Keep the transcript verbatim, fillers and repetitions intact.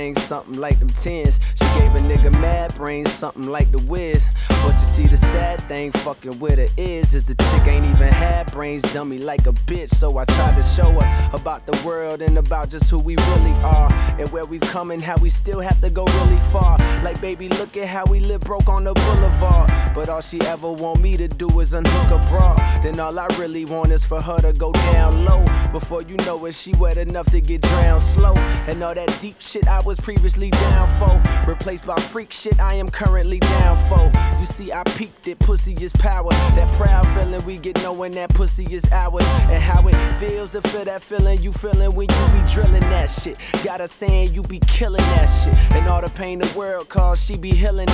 things, something like them tens. She gave a nigga mad brains, something like the Wiz. But you see the sad thing fucking with her is Is the chick ain't even had brains, dummy like a bitch. So I tried to show her about the world and about just who we really are, and where we've come and how we still have to go really far. Like, baby, look at how we live broke on the boulevard. But all she ever want me to do is unhook a bra. Then all I really want is for her to go down low. Before you know it, she wet enough to get drowned slow. And all that deep shit I was previously down for, replaced by freak shit I am currently down for. You see, I peaked it, pussy is power. That proud feeling we get knowing that pussy is ours. And how it feels to feel that feeling you feeling when you be drilling that shit. Got her saying you be killing that shit. And all the pain the world caused, she be healing